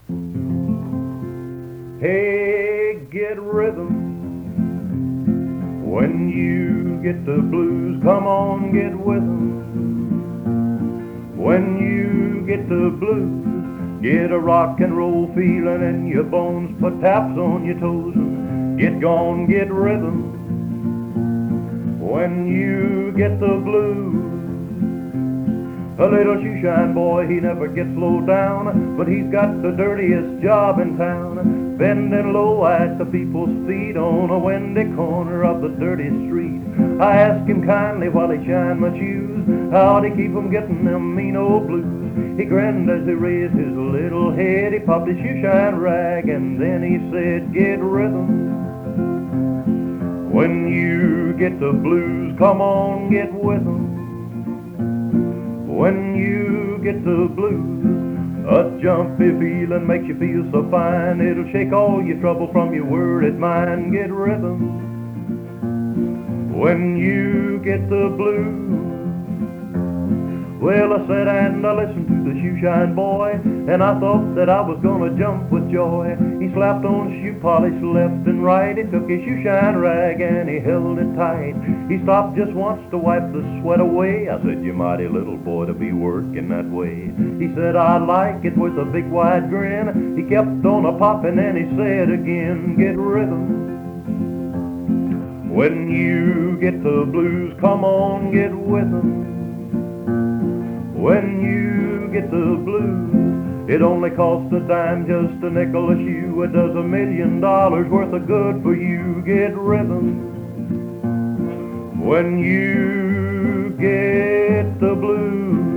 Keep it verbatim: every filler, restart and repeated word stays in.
Hey, get rhythm. When you get the blues, come on, get with 'em. When you get the blues, get a rock and roll feeling in your bones, put taps on your toes, and get gone, get rhythm. When you get the blues, a little shoeshine boy, he never gets slowed down, but he's got the dirtiest job in town, bending low at the people's feet on a windy corner of the dirty street. I asked him kindly while he shined my shoes, how'd he keep from getting them mean old blues? He grinned as he raised his little head, he popped his shoeshine rag, and then he said, get rhythm. When you get the blues, come on, get with 'em. When you get the blues, a jumpy feeling makes you feel so fine, it'll shake all your trouble from your worried mind. Get rhythm. When you get the blues. Well, I sat and I listened to the shoeshine boy, and I thought that I was gonna jump with joy. He slapped on shoe polish left and right, he took his shoeshine rag and he held it tight. He stopped just once to wipe the sweat away. I said, you mighty little boy to be working that way. He said, I like it, with a big wide grin. He kept on a popping and he said again, get rhythm. When you get the blues, come on, get with 'em. When you get the blues, it only costs a dime, just a nickel a shoe. It does a million dollars worth of good for you. Get rhythm. When you get the blues.